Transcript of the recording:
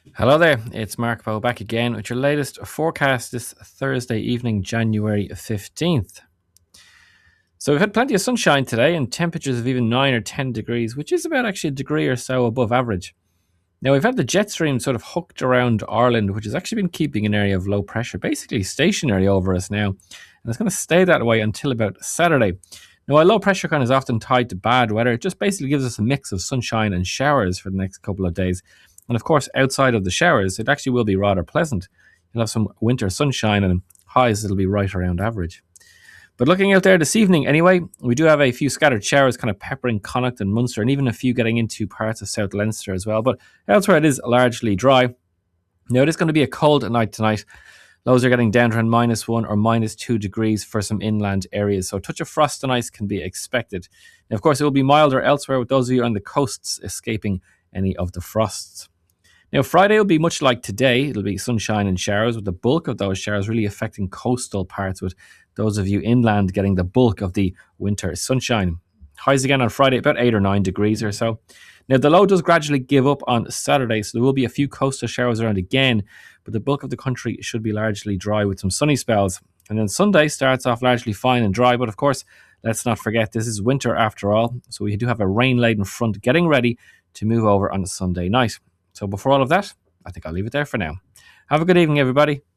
Hello there, it's Mark Poe back again with your latest forecast this Thursday evening, January 15th. So we've had plenty of sunshine today and temperatures of even 9 or 10 degrees, which is about actually a degree or so above average. Now we've had the jet stream sort of hooked around Ireland, which has actually been keeping an area of low pressure basically stationary over us now. And it's going to stay that way until about Saturday. Now, while low pressure kind of is often tied to bad weather, it just basically gives us a mix of sunshine and showers for the next couple of days. And of course, outside of the showers, it actually will be rather pleasant. You'll have some winter sunshine and highs that'll be right around average. But looking out there this evening, anyway, we do have a few scattered showers kind of peppering Connacht and Munster, and even a few getting into parts of South Leinster as well. But elsewhere, it is largely dry. Now, it is going to be a cold night tonight. Lows are getting down to around -1 or -2 degrees for some inland areas, so a touch of frost and ice can be expected. Now, of course, it will be milder elsewhere, with those of you on the coasts escaping any of the frosts. Now, Friday will be much like today. It'll be sunshine and showers, with the bulk of those showers really affecting coastal parts, with those of you inland getting the bulk of the winter sunshine. Highs again on Friday, about 8 or 9 degrees or so. Now, the low does gradually give up on Saturday, so there will be a few coastal showers around again, but the bulk of the country should be largely dry with some sunny spells. And then Sunday starts off largely fine and dry, but of course, let's not forget this is winter after all, so we do have a rain-laden front getting ready to move over on a Sunday night. So before all of that, I think I'll leave it there for now. Have a good evening, everybody.